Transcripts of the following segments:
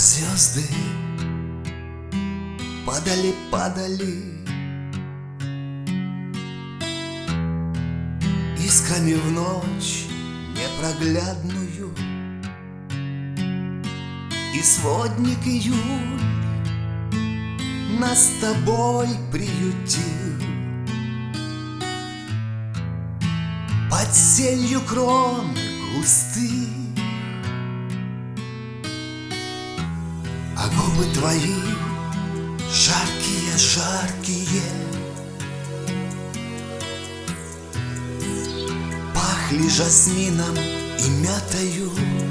звезды падали, падали искрами в ночь непроглядную, и сводник июль нас с тобой приютил. Под сенью крон густых, а губы твои жаркие, жаркие, пахли жасмином и мятою.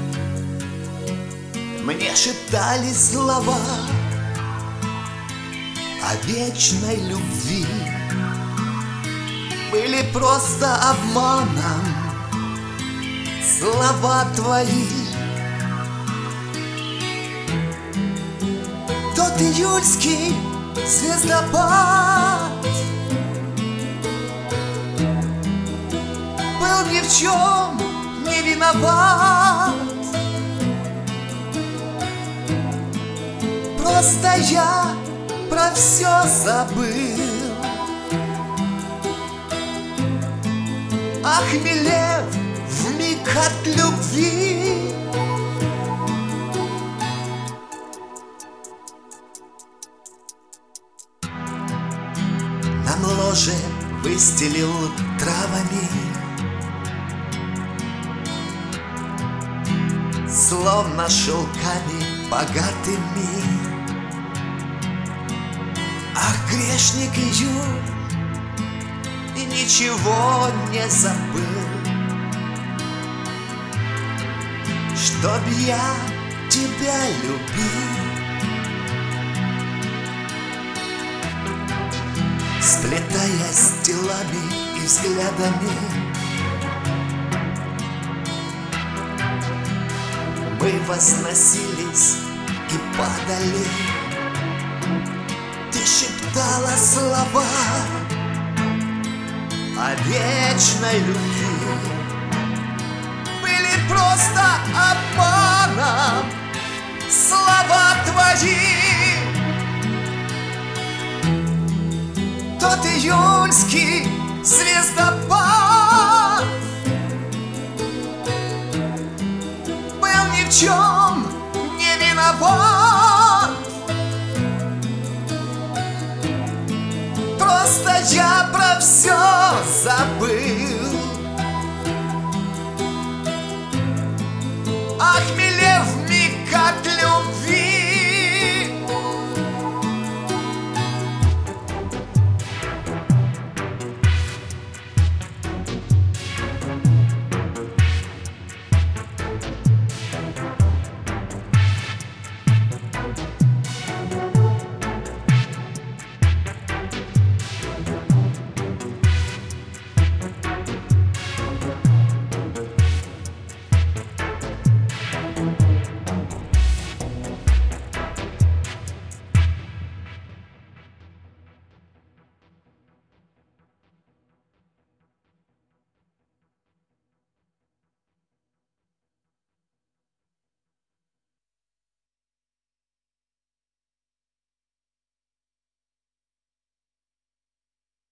Мне шептали слова о вечной любви, были просто обманом слова твои. Тот июльский звездопад был ни в чем не виноват. Просто я про все забыл, охмелев вмиг от любви. Нам ложе выстелил травами, словно шелками богатыми. Ах, грешник июль, и ничего не забыл, чтоб я тебя любил. Сплетаясь телами и взглядами, мы возносились и падали. Ты шептала слова о вечной любви, были просто обманом слова твои. Тот июльский звездопад был ни в чем не виноват. Просто я про все забыл, ах,